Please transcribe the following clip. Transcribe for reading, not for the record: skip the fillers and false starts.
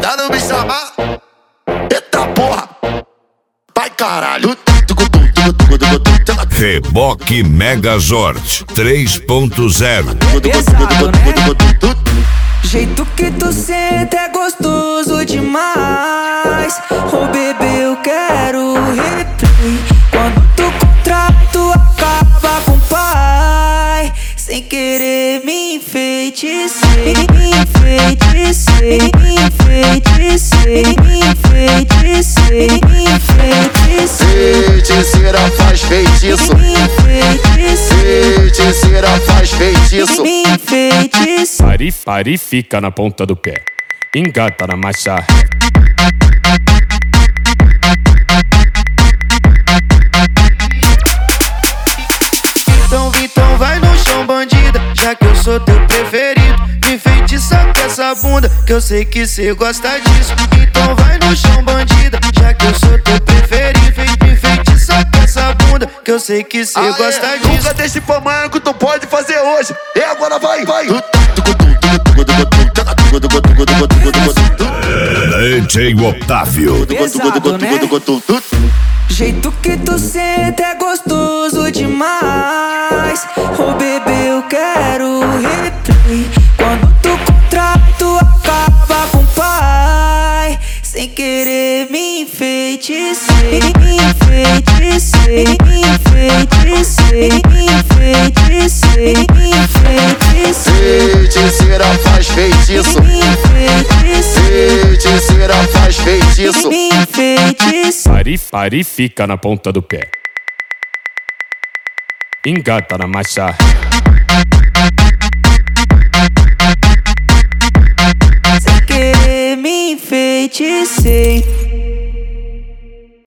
Quando me chamar, eita porra, vai caralho. Reboque Megazord 3.0. Pesado, né? Jeito que tu senta é gostoso demais. Oh bebê, eu quero replay. Quando tu contrai, tu acaba com o pai. Sem querer me enfeitecei, me enfeitecei, me enfeitecei, me enfeitecei, me enfeitecei. Feiticeira faz feitiço, Me enfeitecei, feiticeira faz feitiço. me enfeitecei. Pare e fica na ponta do pé. Engata na marcha. Então vai no chão, bandida, já que eu sou teu preferido. Me enfeitiça com essa bunda, que eu sei que cê gosta disso. Então vai no chão, bandida, já que eu sou teu preferido. Me enfeitiça com essa bunda, que eu sei que cê gosta disso. Nunca deixe pra amanhã que tu pode fazer hoje. E agora vai. DJ Otávio. Pesado, né? Jeito que tu senta é gostoso demais. Oh bebê, eu quero replay. Quando tu contrai, tu acaba com o pai. Sem querer me enfeitecei, me enfeitecei, me enfeitecei, me enfeitecei, me enfeitecei. Feiticeira faz feitiço, Me enfeitecei, feiticeira faz feitiço. me enfeitecei. Pare e fica na ponta do pé. Engata na marcha. Sem querer me enfeitecei.